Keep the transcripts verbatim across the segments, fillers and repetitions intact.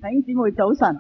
弟兄姊妹早晨，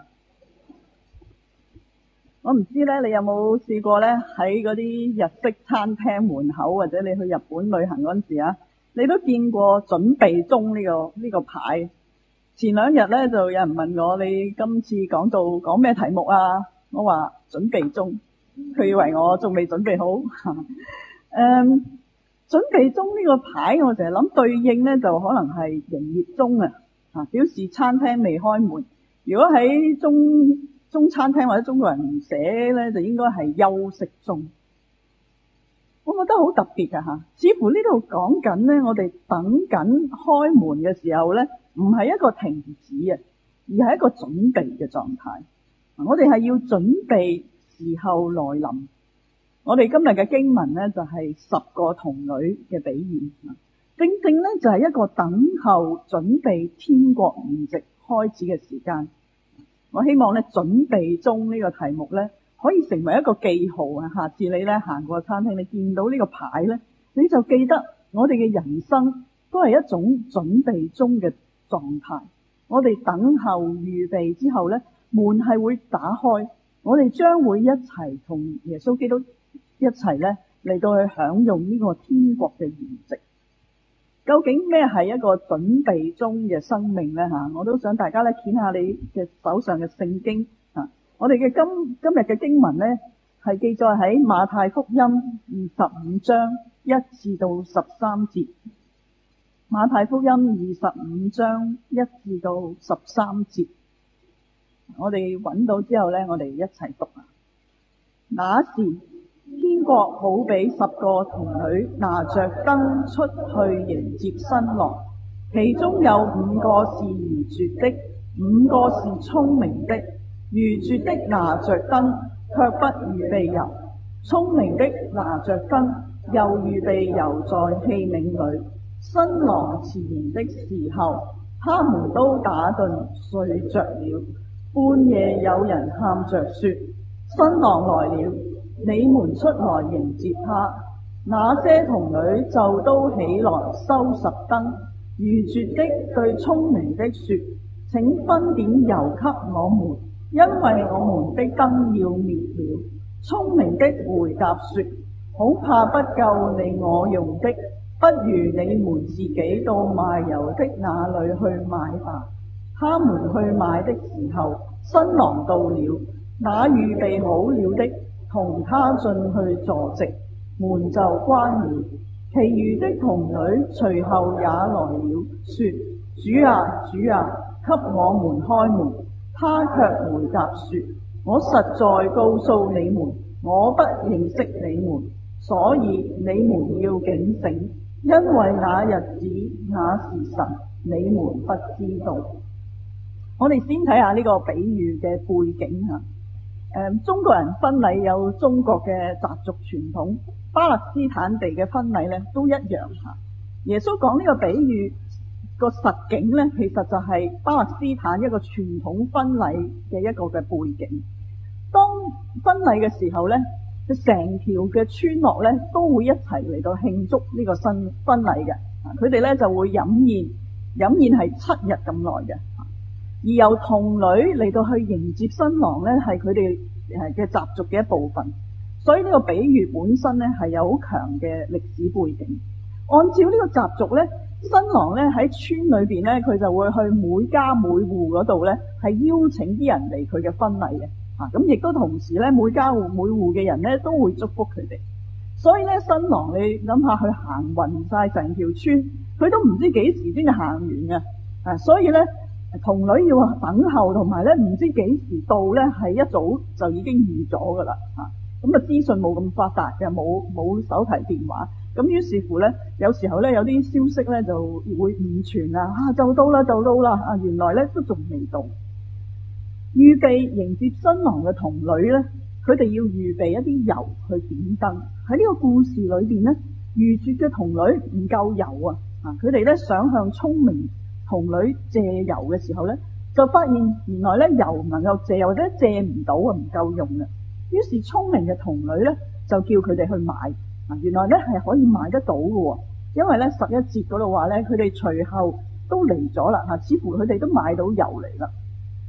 我唔知咧，你有冇試過咧喺嗰啲日式餐廳門口，或者你去日本旅行嗰陣時啊，你都見過準備中呢個呢個牌。前兩日咧就有人問我，你今次講到講咩題目啊？我話準備中，佢以為我仲未準備好。誒、嗯，準備中呢個牌，我成日諗對應咧就可能係營業中啊，啊表示餐廳未開門。如果喺中中餐廳或者中國人寫咧，就應該係休息中。我覺得好特別㗎吓，似乎呢度講緊咧，我哋等緊開門嘅時候咧，唔係一個停止啊，而係一個準備嘅狀態。我哋係要準備時候來臨。我哋今日嘅經文咧就係十個童女嘅比喻，正正咧就係一個等候準備天國筵席開始嘅時間。我希望咧準備中呢個題目咧可以成為一個記號啊！下次你咧行過餐廳，你見到呢個牌咧，你就記得我哋嘅人生都係一種準備中嘅狀態。我哋等候預備之後咧，門係會打開，我哋將會一齊同耶穌基督一齊咧嚟到去享用呢個天國嘅筵席。究竟咩係一個準備中嘅生命呢？吓，我都想大家咧掀下你嘅手上嘅聖經啊！我哋嘅今今日嘅經文呢，係記載喺馬太福音二十五章一至到十三節。馬太福音二十五章一至到十三節，我哋揾到之後呢，我哋一齊讀啊！那時，天國好比十個童女拿着燈出去迎接新郎，其中有五個是愚拙的，五個是聰明的。愚拙的拿着燈，卻不預備油；聰明的拿着燈，又預備油在器皿裏。新郎遲延的時候，他們都打盹睡着了。半夜有人喊着說：新郎來了，你們出來迎接他。那些童女就都起來收拾燈。愚拙的對聰明的說：請分點油給我們，因為我們的燈要滅了。聰明的回答說：恐怕不夠你我用的，不如你們自己到賣油的那裏去買吧。他們去買的時候，新郎到了，那預備好了的同他進去坐席，門就關了。其餘的童女隨後也來了，說：主啊，主啊，給我們開門。他卻回答說：我實在告訴你們，我不認識你們，所以你們要警醒，因為那日子那時辰，你們不知道。我哋先睇下呢個比喻嘅背景吓。誒，中國人婚禮有中國嘅習俗傳統，巴勒斯坦地嘅婚禮咧都一樣吓。耶穌講呢個比喻個實景咧，其實就係巴勒斯坦一個傳統婚禮嘅一個嘅背景。當婚禮嘅時候咧，佢成條嘅村落咧都會一齊嚟到慶祝呢個新婚禮嘅。佢哋咧就會飲宴，飲宴係七日咁耐嘅。而由童女嚟到去迎接新郎咧，係佢哋誒嘅習俗嘅一部分。所以呢個比喻本身咧係有好強嘅歷史背景。按照呢個習俗咧，新郎咧喺村裏邊咧，佢就會去每家每戶嗰度咧，係邀請啲人嚟佢嘅婚禮嘅。啊，咁亦都同時咧，每家戶每戶嘅人咧都會祝福佢哋。所以咧，新郎你諗下，佢行勻晒成條村，佢都唔知幾時先至行完嘅。啊，所以咧，童女要等候，同埋咧唔知幾時到咧，係一早就已經預咗噶啦。啊，咁啊資訊冇咁發達嘅，冇冇手提電話，咁於是乎咧，有時候咧有啲消息咧就會誤傳啊，啊就到啦就到啦，啊原來咧都仲未到。預備迎接新郎嘅童女咧，佢哋要預備一啲油去點燈。喺呢個故事裏邊咧，愚拙嘅童女唔夠油啊，啊佢哋咧想向聰明童女借油嘅時候咧，就發現原來咧油唔能夠借，或者借唔到啊，唔夠用啊。於是聰明嘅童女咧就叫佢哋去買，啊原來咧係可以買得到嘅，因為咧十一節嗰度話咧，佢哋隨後都嚟咗啦，吓似乎佢哋都買到油嚟啦。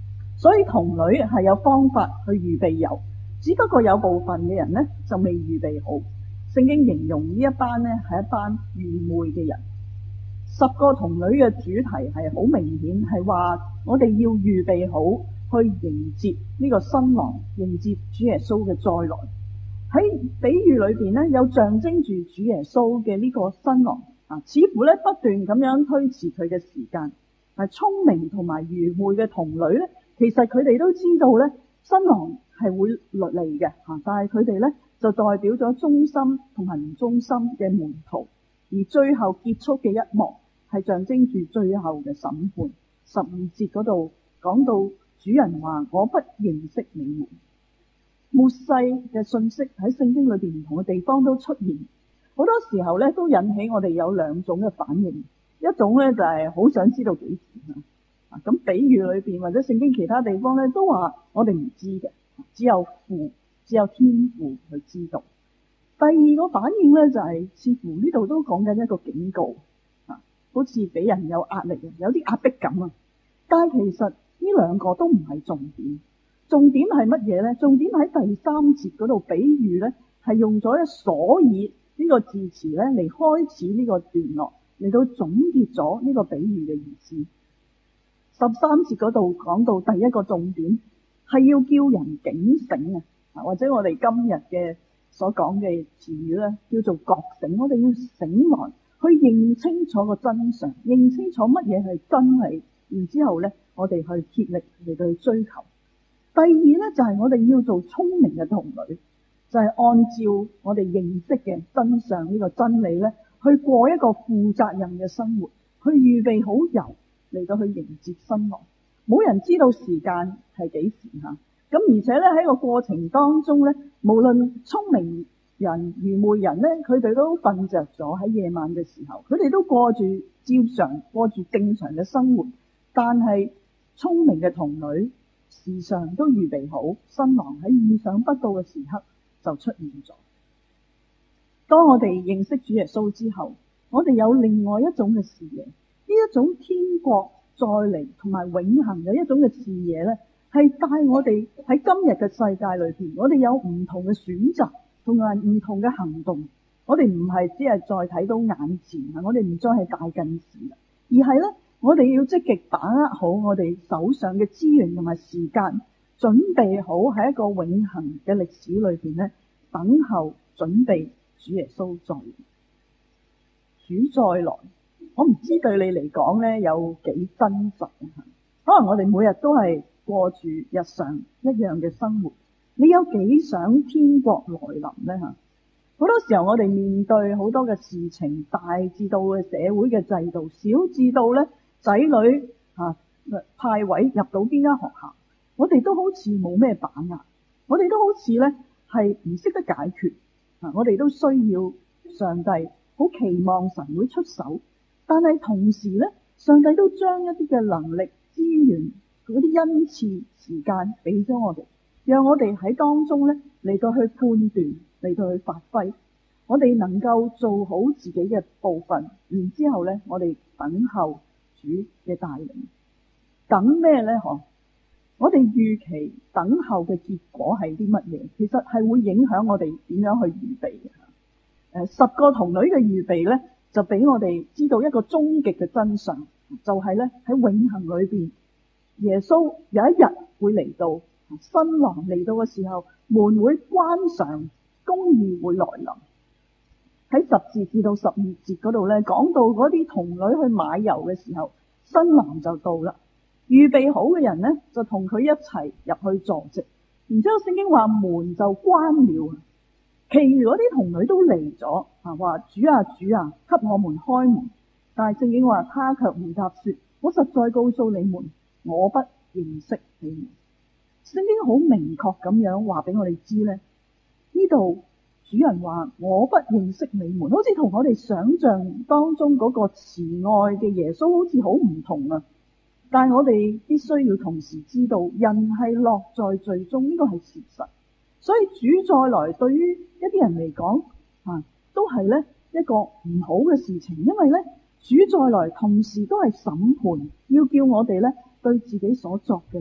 所以童女係有方法去預備油，只不過有部分嘅人呢就未預備好。聖經形容呢一班呢係一班愚昧嘅人。十個童女嘅主題係好明顯，係話我哋要預備好去迎接呢個新郎，迎接主耶穌嘅再來。喺比喻裏邊呢，有象徵住主耶穌嘅呢個新郎啊，似乎咧不斷咁樣推遲佢嘅時間。係聰明同埋愚昧嘅童女咧，其實佢哋都知道咧，新郎係會嚟嘅吓，但係佢哋咧就代表咗忠心同埋唔忠心嘅門徒，而最後結束嘅一幕係象徵住最後嘅審判。十二節嗰度講到主人話：我不認識你們。末世嘅信息喺聖經裏邊唔同嘅地方都出現，好多時候咧都引起我哋有兩種嘅反應。一種咧就係好想知道幾時啊，咁比喻裏邊或者聖經其他地方咧都話我哋唔知嘅，只有父只有天父去知道。第二個反應咧就係似乎呢度都講緊一個警告啊，好似俾人有壓力，有啲壓迫感啊。但係其實呢兩個都唔係重點，重點係乜嘢咧？重點喺第三節嗰度，比喻咧係用咗一所以呢個字詞咧嚟開始呢個段落，嚟到總結咗呢個比喻嘅意思。十三節嗰度講到第一個重點係要叫人警醒啊，或者我哋今日嘅所講嘅詞語咧叫做覺醒。我哋要醒來去認清楚個真相，認清楚乜嘢係真理，然之後咧我哋去竭力嚟到去追求。第二咧就係我哋要做聰明嘅童女，就係按照我哋認識嘅真相呢個真理咧，去過一個負責任嘅生活，去預備好油嚟到去迎接新郎。冇人知道時間係幾時吓，咁而且咧喺個過程當中咧，無論聰明人、愚昧人咧，佢哋都瞓着咗喺夜晚嘅時候，佢哋都過住照常過住正常嘅生活。但係聰明嘅童女時常都預備好，新郎喺意想不到嘅時刻就出現咗。當我哋認識主耶穌之後，我哋有另外一種嘅視野，呢一種天國再嚟同埋永恆嘅一種嘅視野咧，係帶我哋喺今日嘅世界裏邊，我哋有唔同嘅選擇同埋唔同嘅行動。我哋唔係只係再睇到眼前啊，我哋唔再係大近視啦，而係咧我哋要積極把握好我哋手上嘅資源同埋時間，準備好喺一個永恆嘅歷史裏邊咧，等候準備主耶穌再來。主再來，我唔知對你嚟講咧有幾真實啊？可能我哋每日都係過住日常一樣嘅生活，你有幾想天國來臨咧吓？好多時候我哋面對好多嘅事情，大至到嘅社會嘅制度，小至到咧仔女吓派位入到邊間學校，我哋都好似冇咩把握，我哋都好似咧係唔識得解決啊！我哋都需要上帝，好期望神會出手，但係同時咧，上帝都將一啲嘅能力、資源、嗰啲恩賜、時間俾咗我哋，讓我哋喺當中咧嚟到去判斷，嚟到去發揮，我哋能夠做好自己嘅部分，然之後咧，我哋等候主嘅帶領。等咩咧？嗬，我哋預期等候嘅結果係啲乜嘢？其實係會影響我哋點樣去預備嘅。誒，十個童女嘅預備咧，就俾我哋知道一個終極嘅真相，就係咧喺永恆裏邊，耶穌有一日會嚟到，新郎嚟到嘅時候，門會關上，公義會來臨。喺十字至到十二節嗰度咧，講到嗰啲童女去買油嘅時候，新郎就到啦。預備好嘅人咧，就同佢一齊入去坐席。然之後聖經話門就關了，其餘嗰啲童女都嚟咗啊，話主啊主啊，給我們開門。但係聖經話他卻回答說：我實在告訴你們，我不認識你們。聖經好明確咁樣話俾我哋知咧，呢度主人話我不認識你們，好似同我哋想象當中嗰個慈愛嘅耶穌好似好唔同啊。但係我哋必須要同時知道，人係落在罪中，呢個係事實。所以主再來對於一啲人嚟講啊，都係咧一個唔好嘅事情，因為咧主再來同時都係審判，要叫我哋咧對自己所作嘅咧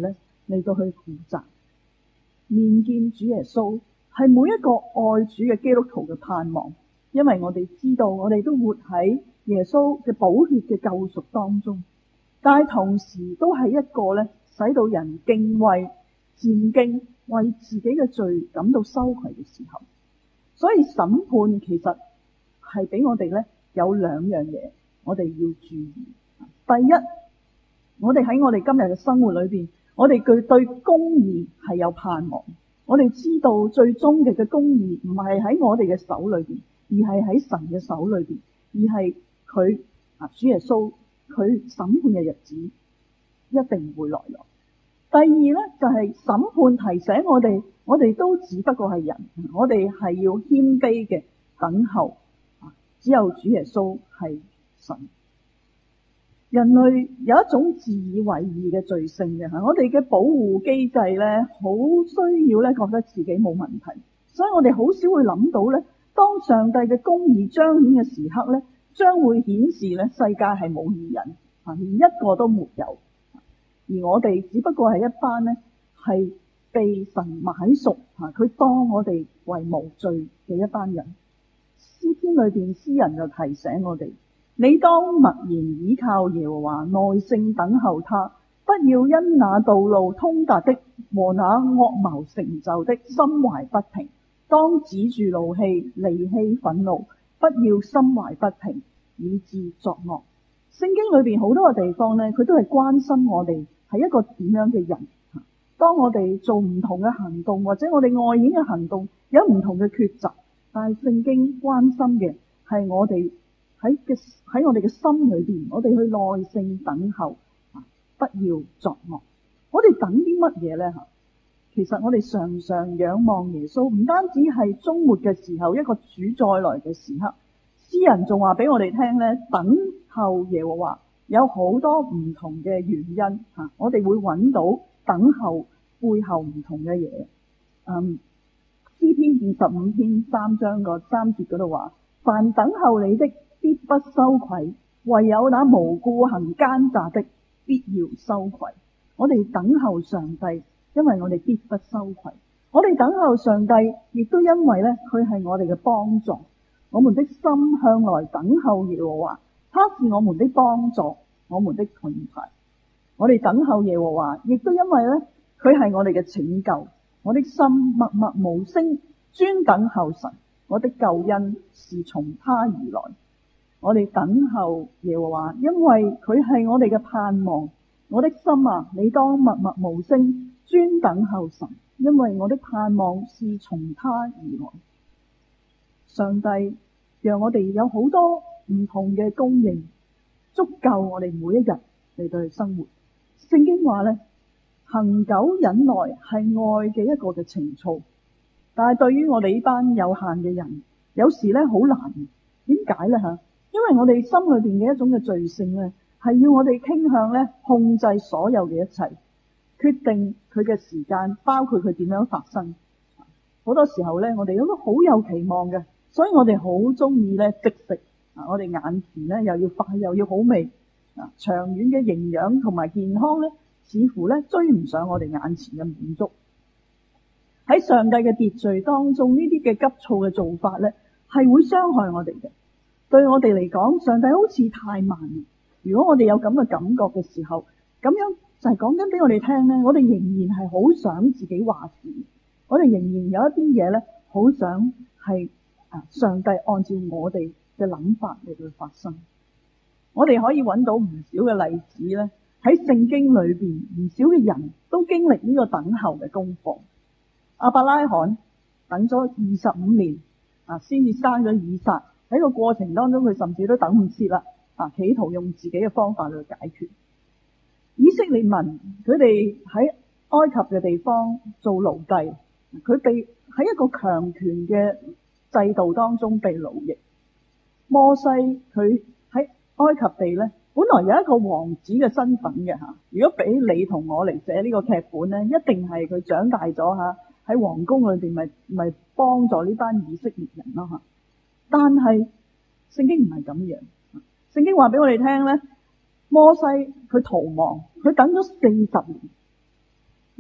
嚟到去負責。面見主耶穌係每一個愛主嘅基督徒嘅盼望，因為我哋知道我哋都活喺耶穌嘅寶血嘅救贖當中，但係同時都係一個咧使到人敬畏、戰驚、為自己嘅罪感到羞愧嘅時候。所以審判其實係俾我哋咧有兩樣嘢，我哋要注意。第一，我哋喺我哋今日嘅生活裏邊，我哋具對公義係有盼望。我哋知道最終極嘅公義唔係喺我哋嘅手裏邊，而係喺神嘅手裏邊，而係佢啊主耶穌佢審判嘅日子一定會來臨。第二咧就係審判提醒我哋，我哋都只不過係人，我哋係要謙卑嘅等候，只有主耶穌係神。人類有一種自以為義嘅罪性嘅吓，我哋嘅保護機制咧，好需要咧覺得自己冇問題，所以我哋好少會諗到咧，當上帝嘅公義彰顯嘅時刻咧，將會顯示咧世界係冇義人啊，連一個都沒有，而我哋只不過係一班咧係被神買贖吓，佢當我哋為無罪嘅一班人。詩篇裏邊詩人就提醒我哋，你當默然倚靠耶和華，耐性等候他，不要因那道路通達的和那惡謀成就的心懷不平。當止住怒氣，離棄憤怒，不要心懷不平，以致作惡。聖經裏邊好多嘅地方呢，佢都係關心我哋係一個點樣嘅人。當我哋做唔同嘅行動，或者我哋外顯嘅行動有唔同嘅抉擇，但係聖經關心嘅係我哋喺嘅喺我哋嘅心裏邊，我哋去耐性等候，不要作惡。我哋等啲乜嘢呢？其實我哋常常仰望耶穌，唔單止係終末嘅時候一個主再來嘅時刻。詩人仲話俾我哋聽呢，等候耶和華有好多唔同嘅原因吓，我哋會揾到等候背後唔同嘅嘢。嗯，詩篇二十五篇三章個三節嗰度話，凡等候你的必不羞愧，唯有那無故行奸詐的必要羞愧。我哋等候上帝，因為我哋必不羞愧。我哋等候上帝，亦都因為咧佢係我哋嘅幫助。我們的心向來等候耶和華，他是我們的幫助，我們的盾牌。我哋等候耶和華，亦都因為咧佢係我哋嘅拯救。我的心默默無聲，專等候神，我的救恩是從他而來。我哋等候耶和華，因為佢係我哋嘅盼望。我的心啊，你當默默無聲，專等候神，因為我的盼望是從他而來。上帝讓我哋有好多唔同嘅供應，足夠我哋每一日嚟到去生活。聖經話咧，恒久忍耐係愛嘅一個嘅情操，但係對於我哋呢班有限嘅人，有時咧好難。點解咧吓？因為我哋心裏邊嘅一種嘅罪性咧，係要我哋傾向咧控制所有嘅一切，決定佢嘅時間，包括佢點樣發生。好多時候咧，我哋都好有期望嘅，所以我哋好中意咧即食啊！我哋眼前咧又要快又要好味啊，長遠嘅營養同埋健康咧，似乎咧追唔上我哋眼前嘅滿足。喺上帝嘅秩序當中，呢啲嘅急躁嘅做法咧，係會傷害我哋嘅。對我哋嚟講，上帝好似太慢。如果我哋有咁嘅感覺嘅時候，咁樣就係講緊俾我哋聽咧，我哋仍然係好想自己話事，我哋仍然有一啲嘢咧，好想係啊上帝按照我哋嘅諗法嚟去發生。我哋可以揾到唔少嘅例子咧，喺聖經裏邊，唔少嘅人都經歷呢個等候嘅功課。亞伯拉罕等咗二十五年啊，先至生咗以撒。喺個過程當中，佢甚至都等唔切啦，啊，企圖用自己嘅方法去解決。以色列民佢哋喺埃及嘅地方做奴隸，佢被喺一個強權嘅制度當中被奴役。摩西佢喺埃及地咧，本來有一個王子嘅身份嘅吓。如果俾你同我嚟寫呢個劇本咧，一定係佢長大咗吓，喺皇宮裏邊咪咪幫助呢班以色列人咯吓。但係聖經唔係咁樣，聖經話俾我哋聽咧，摩西佢逃亡，佢等咗四十年，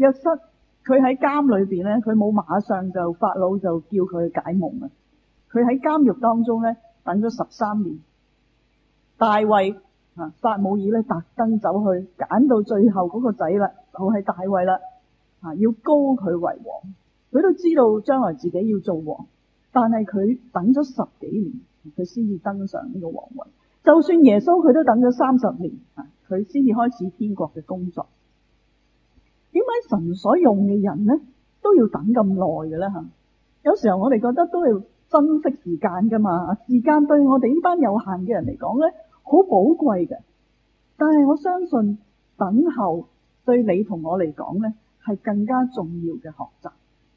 約瑟佢喺監裏邊咧，佢冇馬上就法老就叫佢解夢啊。佢喺監獄當中咧等咗十三年。大衛啊，撒母耳咧特登走去揀到最後嗰個仔啦，就係大衛啦啊，要膏佢為王。佢都知道將來自己要做王，但係佢等咗十幾年，佢先至登上呢個皇位。就算耶穌佢都等咗三十年啊，佢先至開始天國嘅工作。點解神所用嘅人呢都要等咁耐嘅咧？吓，有時候我哋覺得都要珍惜時間噶嘛。時間對我哋呢班有限嘅人嚟講咧，好寶貴嘅。但係我相信等候對你同我嚟講咧，係更加重要嘅學習。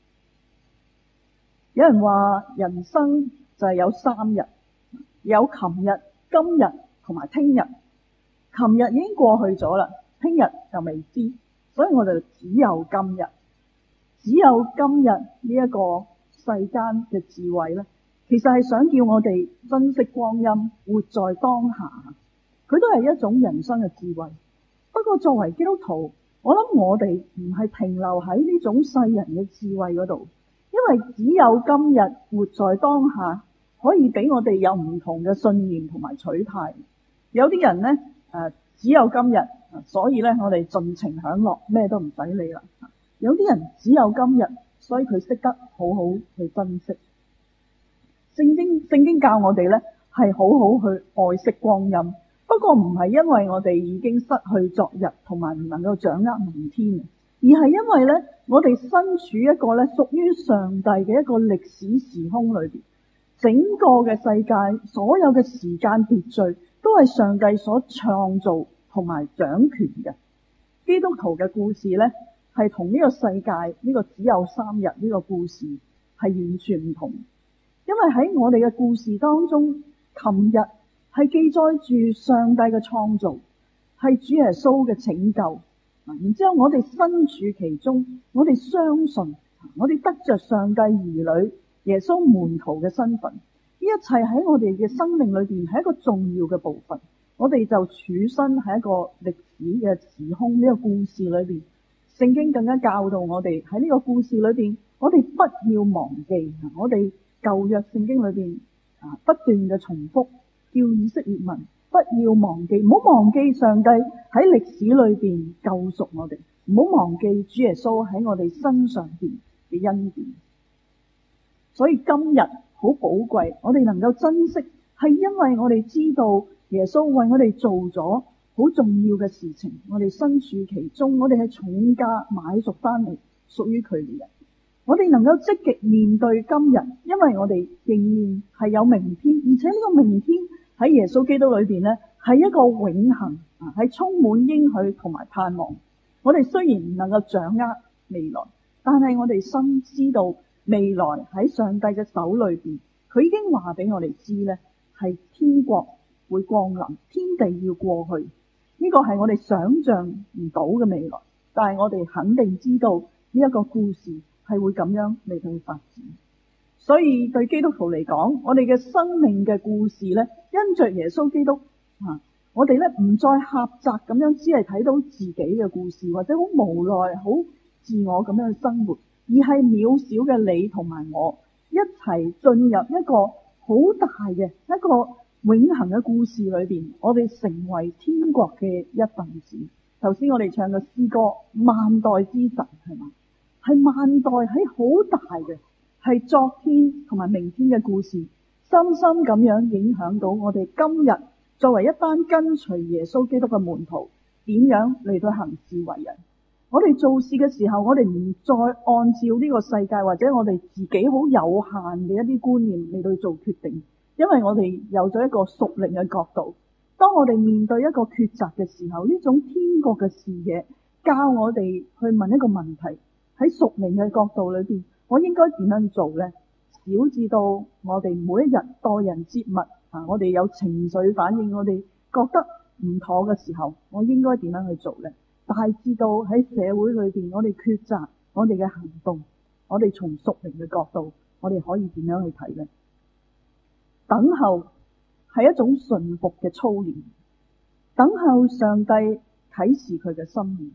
有人話人生就係有三日，有琴日、今日同埋聽日。琴日已經過去咗啦，聽日就未知。所以我哋只有今日，只有今日呢一個世間嘅智慧咧，其實係想叫我哋珍惜光陰，活在當下。佢都係一種人生嘅智慧。不過作為基督徒，我諗我哋唔係停留喺呢種世人嘅智慧嗰度，因為只有今日活在當下，可以俾我哋有唔同嘅信念同埋取態。有啲人咧誒，只有今日。所以咧，我哋盡情享樂，咩都唔使理啦。有啲人只有今日，所以佢識得好好去珍惜。聖經聖經教我哋咧，係好好去愛惜光陰。不過唔係因為我哋已經失去昨日，同埋唔能夠掌握明天，而係因為咧，我哋身處一個咧屬於上帝嘅一個歷史時空裏邊，整個嘅世界，所有嘅時間秩序都係上帝所創造同埋掌權嘅。基督徒嘅故事呢，係同呢個世界呢個只有三日呢個故事係完全唔同。因為喺我哋嘅故事當中，琴日係記載住上帝嘅創造，係主耶穌嘅拯救。然之後我哋身處其中，我哋相信，我哋得着上帝兒女耶穌門徒嘅身份，呢一切喺我哋嘅生命裏邊係一個重要嘅部分。我哋就處身喺一個歷史嘅時空，呢個故事裏邊，聖經更加教導我哋喺呢個故事裏邊，我哋不要忘記，我哋舊約聖經裏邊啊不斷嘅重複，叫以色列民不要忘記，唔好忘記上帝喺歷史裏邊救贖我哋，唔好忘記主耶穌喺我哋身上邊嘅恩典。所以今日好寶貴，我哋能夠珍惜，係因為我哋知道耶穌為我哋做咗好重要嘅事情，我哋身處其中，我哋係重價買贖翻嚟屬於佢嘅人。我哋能夠積極面對今日，因為我哋仍然係有明天，而且呢個明天喺耶穌基督裏邊呢，係一個永恆啊，係充滿應許同埋盼望。我哋雖然唔能夠掌握未來，但係我哋深知道未來喺上帝嘅手裏邊，佢已經話俾我哋知呢，係天國會降臨，天地要過去，呢個係我哋想象唔到嘅未來，但係我哋肯定知道呢一個故事係會咁樣嚟到去發展。所以對基督徒嚟講，我哋嘅生命嘅故事呢，因着耶穌基督啊，我哋呢唔再狹窄咁樣，只係睇到自己嘅故事，或者好無奈、好自我咁樣去生活，而係渺小嘅你同埋我一齊進入一個好大嘅一個永恆嘅故事裏邊，我哋成為天國嘅一份子。頭先我哋唱嘅詩歌《萬代之神》，係嘛？係萬代，係好大嘅，係昨天同埋明天嘅故事，深深咁樣影響到我哋今日作為一班跟隨耶穌基督嘅門徒，點樣嚟到行事為人。我哋做事嘅時候，我哋唔再按照呢個世界或者我哋自己好有限嘅一啲觀念嚟到做決定，因為我哋有咗一個屬靈嘅角度。當我哋面對一個抉擇嘅時候，呢種天國嘅視野教我哋去問一個問題，喺屬靈嘅角度裏邊，我應該點樣做呢？小至到我哋每一日待人接物啊，我哋有情緒反應，我哋覺得唔妥嘅時候，我應該點樣去做呢？大至到喺社會裏邊，我哋抉擇我哋嘅行動，我哋從屬靈嘅角度，我哋可以點樣去睇呢？等候係一種順服嘅操練，等候上帝啟示佢嘅心意。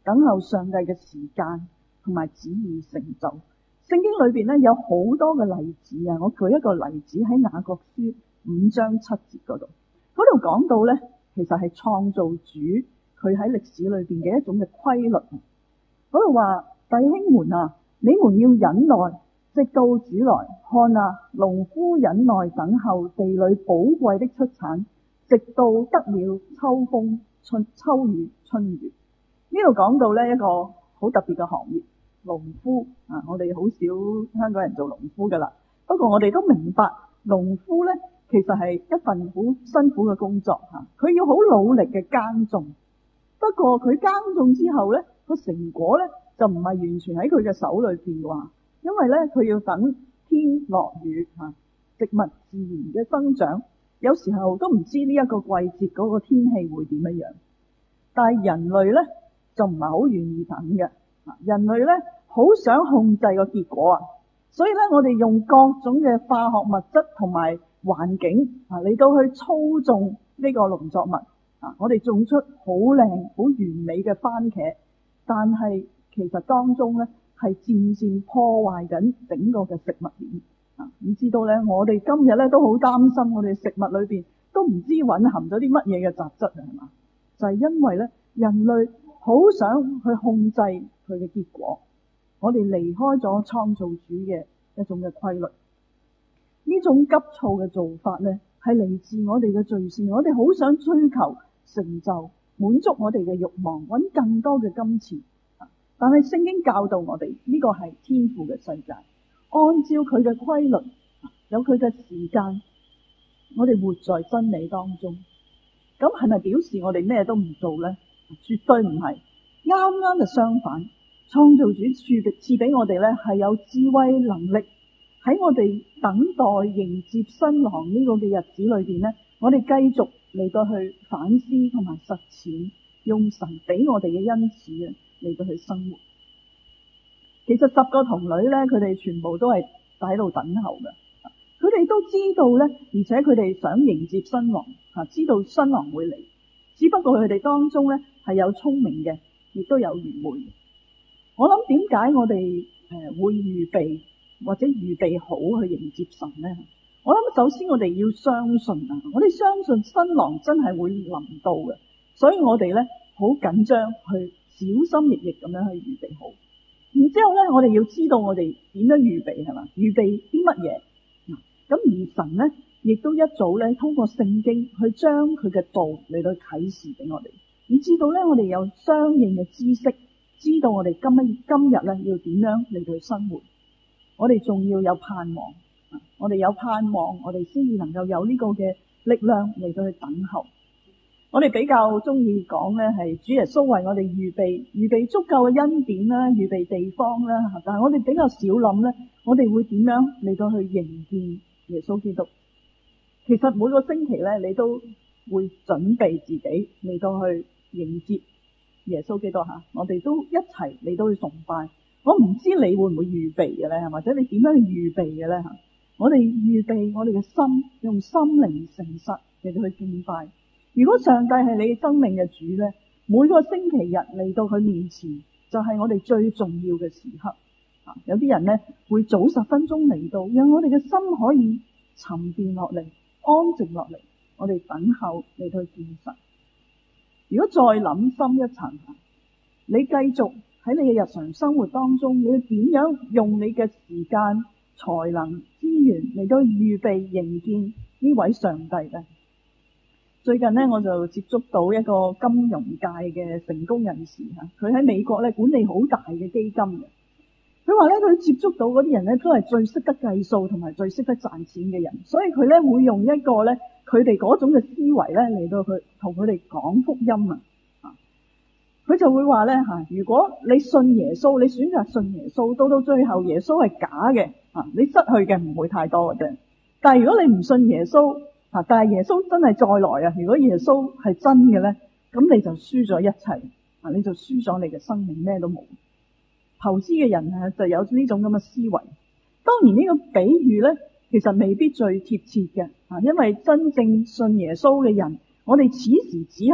等候上帝嘅時間同埋旨意成就。聖經裏邊咧有好多嘅例子啊，我舉一個例子喺雅各書五章七節嗰度，嗰度講到咧，其實係創造主佢喺歷史裏邊嘅一種嘅規律。嗰度話：弟兄們啊，你們要忍耐，直到主來。看啊，農夫忍耐等候地裏寶貴的出產，直到得了秋風、春秋雨、春雨。呢度講到咧一個好特別嘅行業，農夫啊，我哋好少香港人做農夫噶啦。不過我哋都明白，農夫咧其實係一份好辛苦嘅工作吓，佢要好努力嘅耕種。不過佢耕種之後咧，個成果咧就唔係完全喺佢嘅手裏邊啩，因為咧佢要等天落雨吓，植物自然嘅生長，有時候都唔知呢一個季節嗰個天氣會點樣樣。但係人類咧就唔係好願意等嘅，人類咧好想控制個結果啊，所以咧我哋用各種嘅化學物質同埋環境啊嚟到去操縱呢個農作物啊，我哋種出好靚好完美嘅番茄，但係其實當中咧係漸漸破壞緊整個嘅食物鏈啊，以至到咧我哋今日咧都好擔心我哋食物裏邊都唔知蘊含咗啲乜嘢嘅雜質啊，係嘛？就係因為咧人類好想去控制佢嘅結果，我哋離開咗創造主嘅一種嘅規律。呢種急躁嘅做法咧，係嚟自我哋嘅罪性。我哋好想追求成就，滿足我哋嘅慾望，揾更多嘅金錢。但係聖經教導我哋，呢個係天父嘅世界，按照佢嘅規律，有佢嘅時間，我哋活在真理當中。咁係咪表示我哋咩都唔做呢？絕對唔係，啱啱就相反。創造主賜賜俾我哋咧，係有智慧能力，喺我哋等待迎接新郎呢個嘅日子裏邊咧，我哋繼續嚟到去反思同埋實踐，用神俾我哋嘅恩賜啊嚟到去生活。其實十個童女咧，佢哋全部都係喺度等候嘅，佢哋都知道咧，而且佢哋想迎接新郎，吓知道新郎會嚟。只不過佢哋當中咧係有聰明嘅，亦都有愚昧嘅。我諗點解我哋誒、呃、會預備或者預備好去迎接神呢？我諗首先我哋要相信啊，我哋相信新郎真係會臨到嘅，所以我哋咧好緊張去小心翼翼咁樣去預備好。然之後咧，我哋要知道我哋點樣預備係嘛？預備啲乜嘢？咁而神咧，亦都一早咧通過聖經去將佢嘅道嚟到啟示俾我哋，以至到咧我哋有相應嘅知識，知道我哋今日今日咧要點樣嚟到生活。我哋仲要有盼望，我哋有盼望，我哋先至能夠有呢個嘅力量嚟到去等候。我哋比較中意講咧，係主耶穌為我哋預備預備足夠嘅恩典啦，預備地方啦。但係我哋比較少諗咧，我哋會點樣嚟到去迎見耶穌基督？其實每個星期咧，你都會準備自己嚟到去迎接耶穌基督吓。我哋都一齊嚟到去崇拜。我唔知你會唔會預備嘅咧，或者你點樣去預備嘅咧吓？我哋預備我哋嘅心，用心靈誠實嚟到去敬拜。如果上帝係你生命嘅主咧，每個星期日嚟到佢面前，就係我哋最重要嘅時刻。啊，有啲人咧會早十分鐘嚟到，讓我哋嘅心可以沉澱落嚟，安靜落嚟，我哋等候嚟到見神。如果再諗深一層，你繼續喺你嘅日常生活當中，你要點樣用你嘅時間、才能、資源嚟到預備迎見呢位上帝咧？最近咧，我就接觸到一個金融界嘅成功人士吓，佢喺美國咧管理好大嘅基金嘅。佢話咧，佢接觸到嗰啲人咧，都係最識得計數同埋最識得賺錢嘅人，所以佢咧會用一個咧佢哋嗰種嘅思維咧嚟到去同佢哋講福音啊。佢就會話咧吓，如果你信耶穌，你選擇信耶穌，到到最後耶穌係假嘅啊，你失去嘅唔會太多嘅啫。但係如果你唔信耶穌啊，但係耶穌真係再來啊，如果耶穌係真嘅咧，咁你就輸咗一切啊，你就輸咗你嘅生命，咩都冇。投資嘅人啊，就有呢種咁嘅思維。當然呢個比喻咧，其實未必最貼切嘅啊，因為真正信耶穌嘅人，我哋此時此刻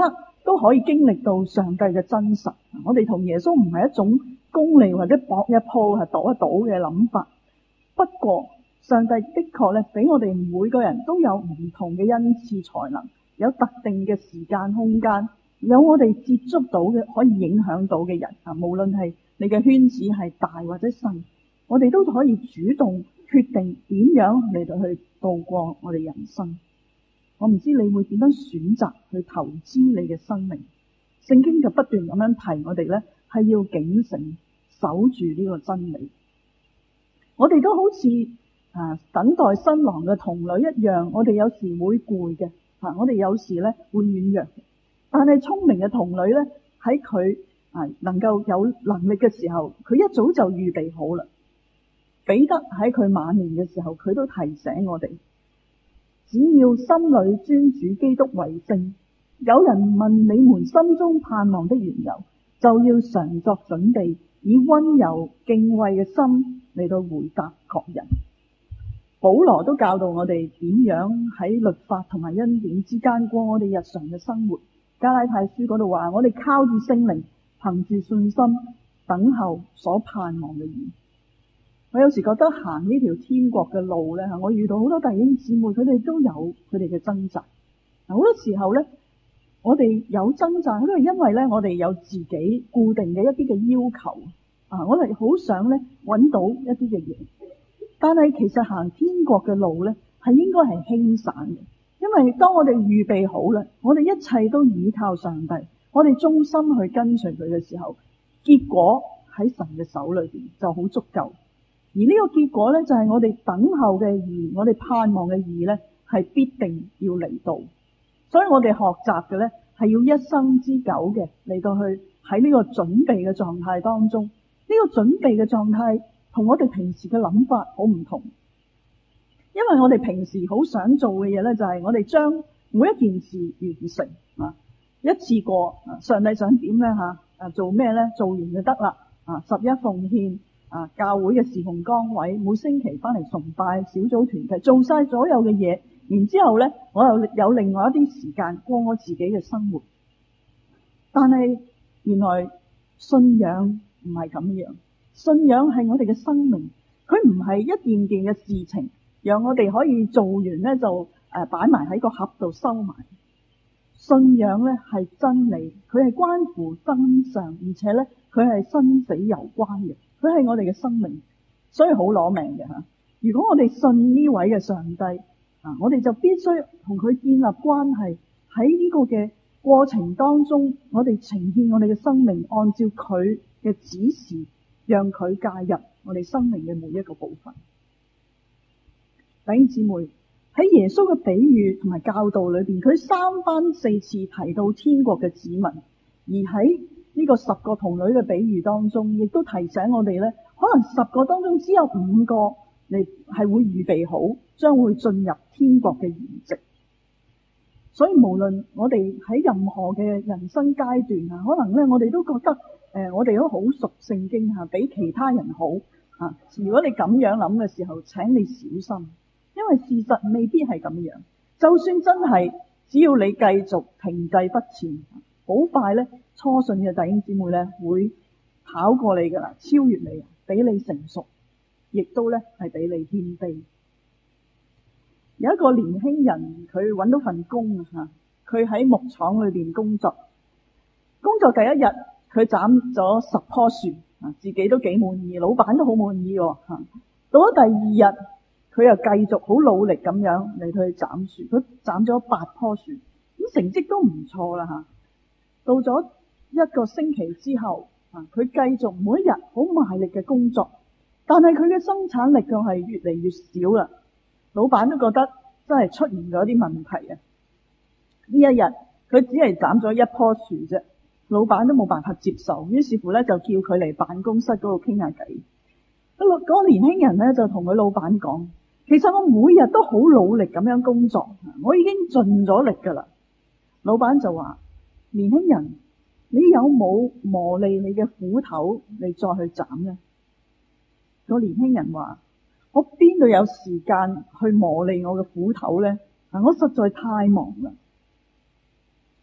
都可以經歷到上帝嘅真實。我哋同耶穌唔係一種功利或者搏一鋪係賭一賭嘅諗法。不過上帝的確咧，俾我哋每個人都有唔同嘅恩賜才能，有特定嘅時間空間，有我哋接觸到嘅可以影響到嘅人啊，無論係你嘅圈子係大或者細，我哋都可以主動決定點樣嚟到去度過我哋人生。我唔知你會點樣選擇去投資你嘅生命。聖經就不斷咁樣提我哋咧，係要警醒守住呢個真理。我哋都好似啊等待新郎嘅童女一樣，我哋有時會攰嘅，啊我哋有時咧會軟弱嘅。但係聰明嘅童女咧，喺佢啊能夠有能力嘅時候，佢一早就預備好啦。彼得喺佢晚年嘅時候，佢都提醒我哋，只要心裏尊主基督為聖，有人問你們心中盼望的緣由，就要常作準備，以溫柔敬畏嘅心嚟到回答各人。保羅都教導我哋點樣喺律法同埋恩典之間過我哋日常嘅生活。加拉太書嗰度話，我哋靠住聖靈，憑住信心等候所盼望嘅義。我有時覺得行呢條天國嘅路咧，我遇到好多弟兄姊妹，佢哋都有佢哋嘅掙扎。好多時候咧，我哋有掙扎，都係因為咧，我哋有自己固定嘅一啲嘅要求啊，我哋好想咧揾到一啲嘅嘢。但係其實行天國嘅路咧，係應該係輕省嘅，因為當我哋預備好啦，我哋一切都倚靠上帝，我哋忠心去跟隨佢嘅時候，結果喺神嘅手裏邊就好足夠。而呢個結果咧，就係我哋等候嘅義，我哋盼望嘅義咧，係必定要嚟到。所以我哋學習嘅咧，係要一生之久嘅嚟到去喺呢個準備嘅狀態當中。呢個準備嘅狀態同我哋平時嘅諗法好唔同，因為我哋平時好想做嘅嘢咧，就係我哋將每一件事完成啊，一次過啊，上帝想點咧吓啊，做咩咧？做完就得啦啊，十一奉獻啊，教會嘅侍奉崗位，每星期翻嚟崇拜，小組團契，做晒所有嘅嘢，然之後咧，我又有另外一啲時間過我自己嘅生活。但係原來信仰唔係咁樣，信仰係我哋嘅生命，佢唔係一件件嘅事情，讓我哋可以做完咧就誒擺埋喺個盒度收埋。信仰咧係真理，佢係關乎真相，而且咧佢係生死攸關嘅。佢係我哋嘅生命，所以好攞命嘅吓。如果我哋信呢位嘅上帝啊，我哋就必須同佢建立關係。喺呢個嘅過程當中，我哋呈現我哋嘅生命，按照佢嘅指示，讓佢介入我哋生命嘅每一個部分。弟兄姊妹，喺耶穌嘅比喻同埋教導裏邊，佢三番四次提到天國嘅子民，而喺呢個十個童女嘅比喻當中，亦都提醒我哋咧，可能十個當中只有五個嚟係會預備好，將會進入天國嘅筵席。所以無論我哋喺任何嘅人生階段啊，可能咧我哋都覺得誒、呃，我哋都好熟聖經吓，比其他人好啊。如果你咁樣諗嘅時候，請你小心，因為事實未必係咁樣。就算真係，只要你繼續停滯不前，好快咧，初信嘅弟兄姊妹咧會跑過你噶啦，超越你，比你成熟，亦都咧係比你謙卑。有一個年輕人，佢揾到份工啊，佢喺木廠裏邊工作。工作第一日，佢斬咗十棵樹啊，自己都幾滿意，老闆都好滿意喎吓。到咗第二日，佢又繼續好努力咁樣嚟去斬樹，佢斬咗八棵樹，咁成績都唔錯啦吓。到咗一個星期之後啊，佢繼續每一日好賣力嘅工作，但係佢嘅生產力就係越嚟越少啦。老闆都覺得真係出現咗啲問題啊！呢一日佢只係斬咗一棵樹啫，老闆都冇辦法接受，於是乎咧就叫佢嚟辦公室嗰度傾下偈。嗰個年輕人咧就同佢老闆講：其實我每日都好努力咁樣工作，我已經盡咗力噶啦。老闆就話：年輕人，你有冇磨利你嘅斧頭，你再去斬呢？個年輕人話：我邊度有時間去磨利我嘅斧頭咧？我實在太忙啦。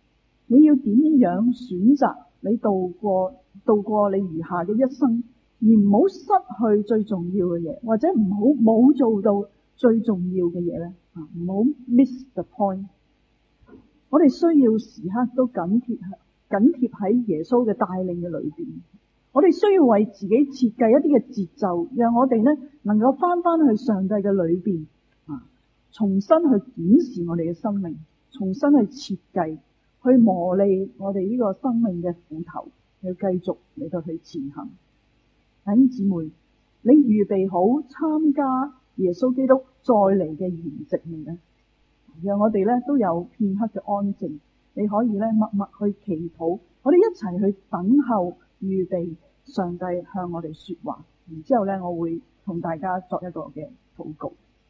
你要點樣選擇你度過度過你餘下嘅一生，而唔好失去最重要嘅嘢，或者唔好冇做到最重要嘅嘢咧，啊，唔好 miss the point。我哋需要時刻都緊貼緊貼喺耶穌嘅帶領嘅裏邊。我哋需要為自己設計一啲嘅節奏，讓我哋咧能夠翻翻去上帝嘅裏邊啊，重新去檢視我哋嘅生命，重新去設計，去磨礪我哋呢個生命嘅斧頭，要繼續嚟到去前行。弟兄姊妹，你預備好參加耶穌基督再嚟嘅筵席未呢？讓我哋咧都有片刻嘅安靜，你可以咧默默去祈禱，我哋一齊去等候預備上帝向我哋說話。然之後咧，我會同大家作一個嘅禱告。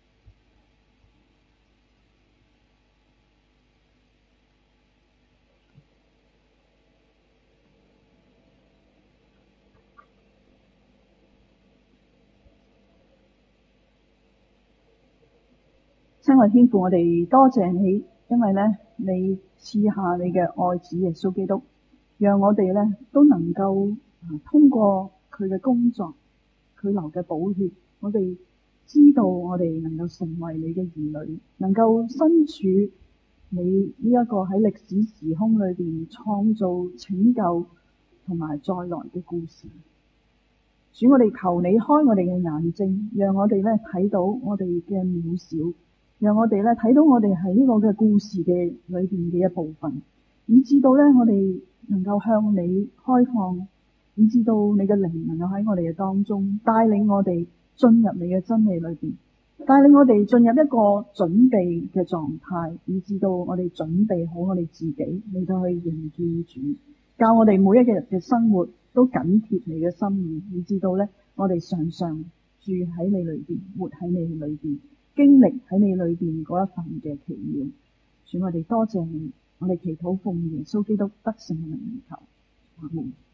親愛天父，我哋多謝你，因為咧你賜下你嘅愛子耶穌基督，讓我哋咧都能夠通過佢嘅工作，佢流嘅寶血，我哋知道我哋能夠成為你嘅兒女，能夠身處你呢一個喺歷史時空裏邊創造拯救同埋再來嘅故事。主，我哋求你開我哋嘅眼睛，讓我哋咧睇到我哋嘅渺小，讓我哋咧睇到我哋喺呢個嘅故事嘅裏邊嘅一部分，以至到咧我哋能夠向你開放，以至到你嘅靈能夠喺我哋嘅當中帶領我哋進入你嘅真理裏邊，帶領我哋進入一個準備嘅狀態，以至到我哋準備好我哋自己嚟到去迎見主，教我哋每一日嘅生活都緊貼你嘅心意，以至到咧我哋常常住喺你裏邊，活喺你裏邊，經歷喺你裏邊嗰一份嘅奇妙。主，我哋多謝你，我哋祈禱奉耶穌基督得勝嘅名求，阿門。